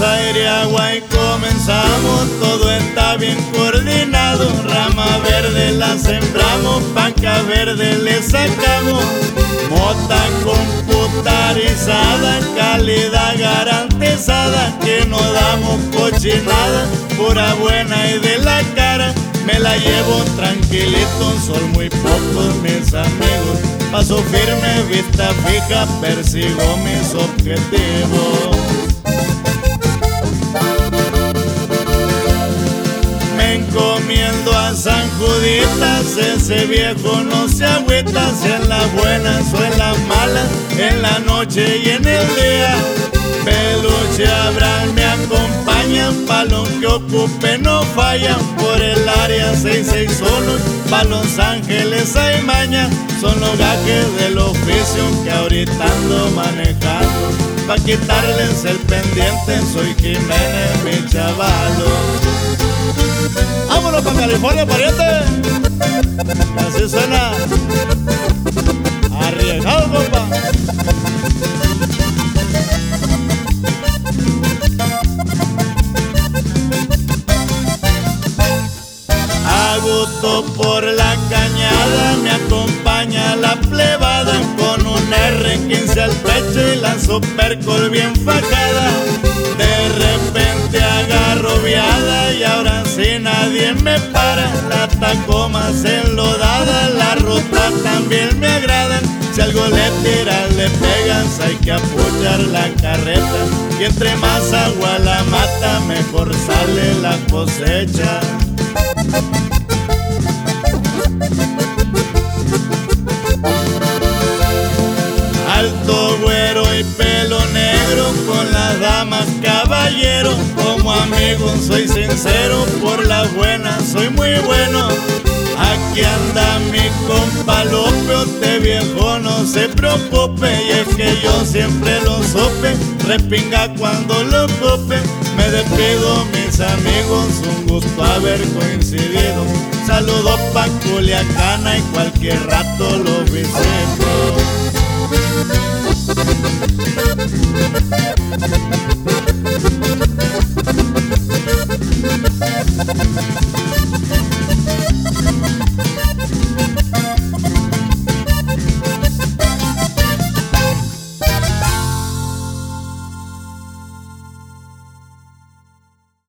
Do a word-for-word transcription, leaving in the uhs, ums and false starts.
aire, agua y comenzamos. Todo está bien coordinado. Rama verde la sembramos, panca verde le sacamos. Mota computarizada, calidad garantizada, que no damos cochinada, pura buena y de la cara. Me la llevo tranquilito, son muy pocos mis amigos. Paso firme, vista fija, persigo mis objetivos. Me encomiendo a San Juditas, ese viejo no se agüita. Si en las buenas o en las malas, en la noche y en el día. Peluche Abraham me acompañan, pa' lo que ocupe no fallan. Por el área seis seis uno, pa' Los Ángeles hay maña. Son los gajes del oficio que ahorita ando manejando. Pa' quitarles el pendiente, soy Jiménez, mi chavalo. ¡Vámonos pa' California, pariente! Así suena. Arriesgado, compa. A gusto por la cañada me acompaña la plebada, con un erre quince al pecho y la supercol bien fajada. De repente agarro viada y ahora sí nadie me para. La Tacoma enlodada, la ruta también me agradan. Si algo le tiras, le pegas, hay que apoyar la carreta. Y entre más agua la mata, mejor sale la cosecha. Alto, güero y pelo negro, con las damas caballero. Como amigo soy sincero, por las buenas soy muy bueno. Aquí anda mi compa Lope, este viejo no se preocupe. Y es que yo siempre lo supe, repinga cuando lo ocupe. Me despido mis amigos, un gusto haber coincidido. Saludos pa' Culiacana y cualquier rato lo visito.